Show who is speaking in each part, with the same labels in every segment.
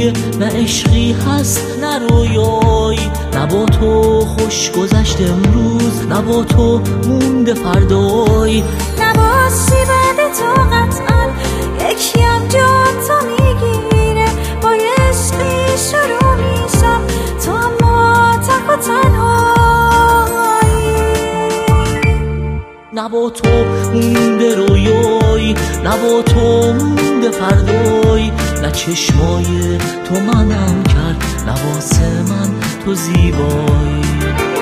Speaker 1: چشمای نه عشقی هست نه رویایی، نه با تو خوش گذشت امروز، نه با تو مونده فردایی.
Speaker 2: نباشی بعد تو قطعا یکیم جان تو میگیره، با عشقی شروع میشم تو اما تک و تنهایی.
Speaker 1: نه با تو مونده رویایی، نه با تو مونده فردایی، نه چشمای تو منم کرد، نه واسه من تو زیبایی.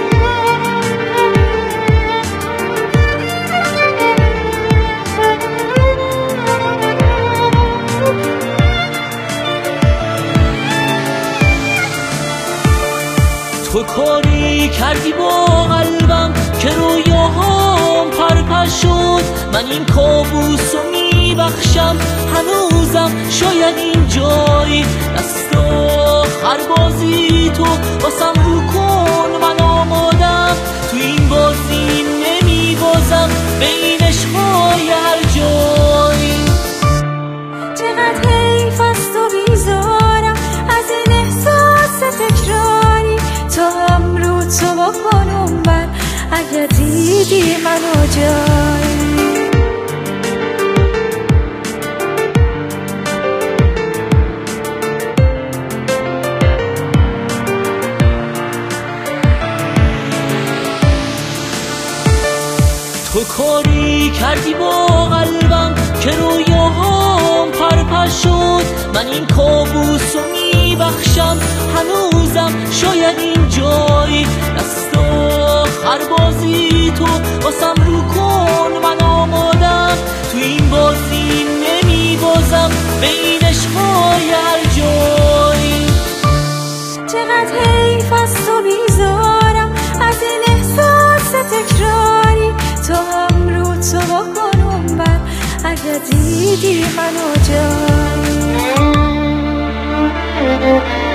Speaker 1: تو کاری کردی با قلبم که رویاهام پرپر شد، من این کابوسو میبخشم هنوزم شاید این جایی. دست آخر بازی تو واسم رو کن، من آمادم تو این بازی نمیبازم بین عشقای هر جایی.
Speaker 2: چقدر حیف از تو بیزارم از این احساس تکراری، تو هم رو تو بکنم من اگه دیدی منو جایی.
Speaker 1: تو کاری کردی با قلبم که رویاهام پرپر شد، من این کابوسو میبخشم هنوزم شاید این جایی. دست آخر بازی تو واسم رو کن، من آمادم تو این بازی نمیبازم بین عشقای هر جایی.
Speaker 2: چقدر حیف از تو بیزارم از این احساس تکراری، تو هم رو تو بکنم من اگه دیدی منو جایی.